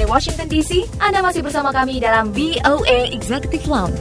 Washington DC. Anda masih bersama kami dalam VOA Executive Lounge.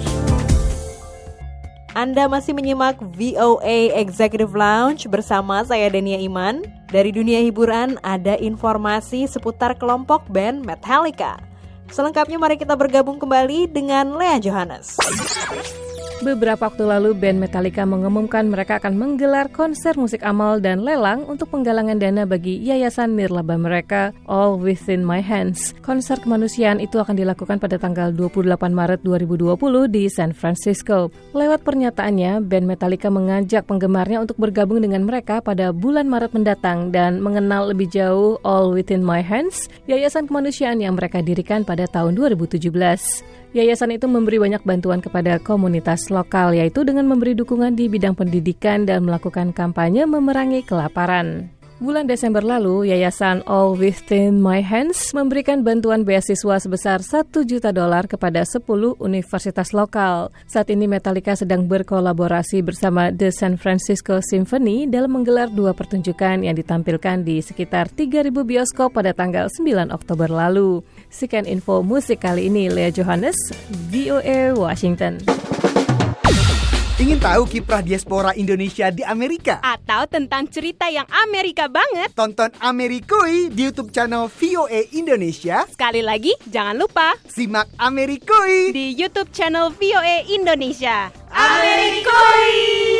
Anda masih menyimak VOA Executive Lounge bersama saya Dania Iman. Dari dunia hiburan ada informasi seputar kelompok band Metallica. Selengkapnya mari kita bergabung kembali dengan Lea Johannes. Beberapa waktu lalu band Metallica mengumumkan mereka akan menggelar konser musik amal dan lelang untuk penggalangan dana bagi yayasan nirlaba mereka, All Within My Hands. Konser kemanusiaan itu akan dilakukan pada tanggal 28 Maret 2020 di San Francisco. Lewat pernyataannya, band Metallica mengajak penggemarnya untuk bergabung dengan mereka pada bulan Maret mendatang dan mengenal lebih jauh All Within My Hands, yayasan kemanusiaan yang mereka dirikan pada tahun 2017. Yayasan itu memberi banyak bantuan kepada komunitas lokal, yaitu dengan memberi dukungan di bidang pendidikan dan melakukan kampanye memerangi kelaparan. Bulan Desember lalu, Yayasan All Within My Hands memberikan bantuan beasiswa sebesar $1 juta kepada 10 universitas lokal. Saat ini Metallica sedang berkolaborasi bersama The San Francisco Symphony dalam menggelar 2 pertunjukan yang ditampilkan di sekitar 3.000 bioskop pada tanggal 9 Oktober lalu. Sekian info musik kali ini, Lea Johannes, VOA Washington. Ingin tahu kiprah diaspora Indonesia di Amerika? Atau tentang cerita yang Amerika banget? Tonton Amerikui di YouTube channel VOA Indonesia. Sekali lagi, jangan lupa simak Amerikui di YouTube channel VOA Indonesia. Amerikui!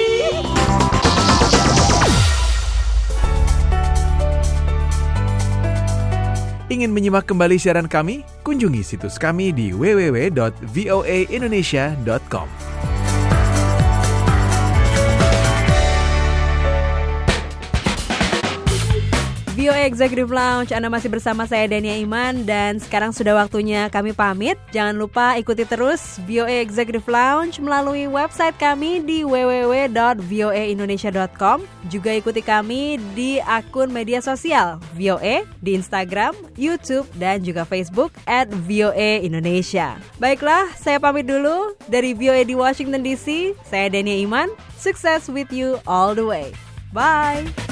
Ingin menyimak kembali siaran kami? Kunjungi situs kami di www.voaindonesia.com. VOA Executive Lounge, Anda masih bersama saya Dania Iman dan sekarang sudah waktunya kami pamit. Jangan lupa ikuti terus VOA Executive Lounge melalui website kami di www.voaindonesia.com. Juga ikuti kami di akun media sosial VOA di Instagram, YouTube dan juga Facebook @VOA Indonesia. Baiklah, saya pamit dulu dari VOA di Washington DC. Saya Dania Iman. Success with you all the way. Bye.